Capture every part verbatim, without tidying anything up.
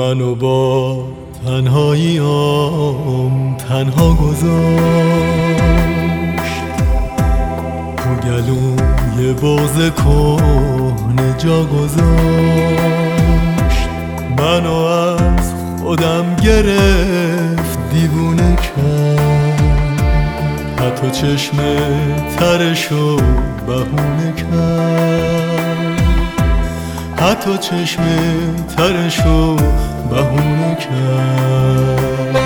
منو با تنهاییام تنها گذاشت، تو گلوم یه باز کهنه جا گذاشت، منو از خودم گرفت دیوونه کرد، حتی چشم ترشو بهونه کرد، حتی چشم ترشو بهونه کرد.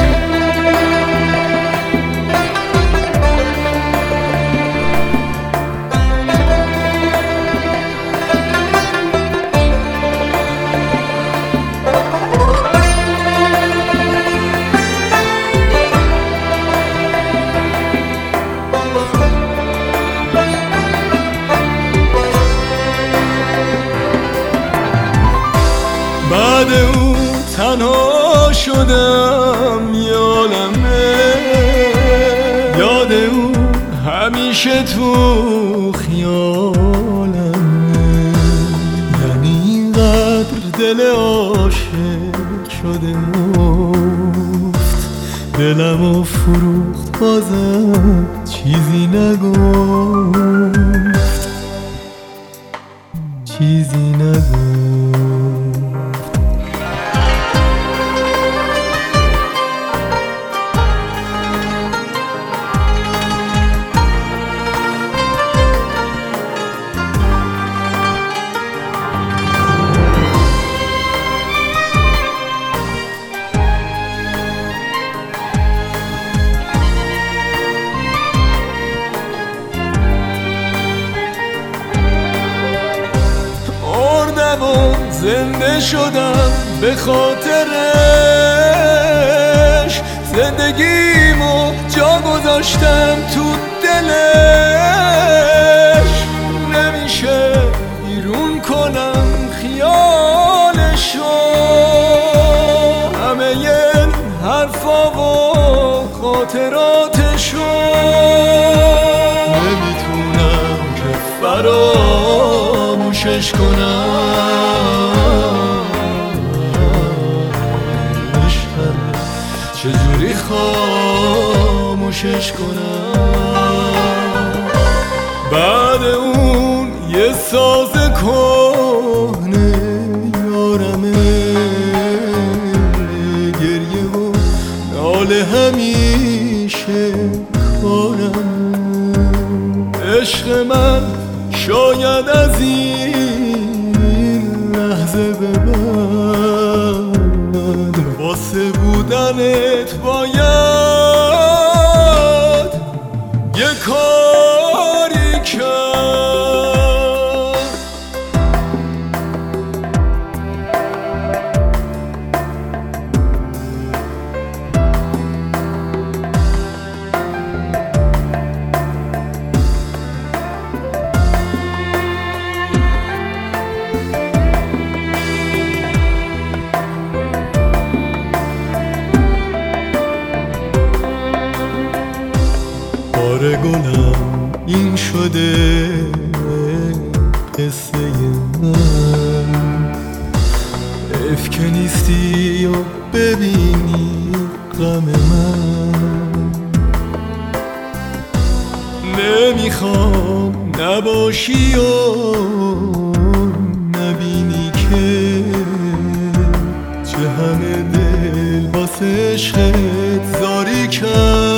بعد اون تنها شدم یه عالمه، یاد اون همیشه تو خیالمه، یعنی اینقدر دل عاشق شده مفت، دلمو فروخت بازم چیزی نگفت، چیزی نگفت. زنده شدم به خاطرش، زندگیمو جا گذاشتم تو دلش، نمیشه بیرون کنم خیالشو، همه ی حرفا و خاطراتشو، نمیتونم که فراموشش کنم، چجوری خاموشش کنم. بعد اون یه ساز کهنه یارمه، گریه و ناله همیشه کارمه، عشق من شاید از این لحظه به بعد واسه بودنت باید یه کاری کرد. آره گلم این شده قصه من، حیف که نیستی و ببینی غم من، نمیخوام نباشی و نبینی که چه همه دل واسه عشقت زاری کرد.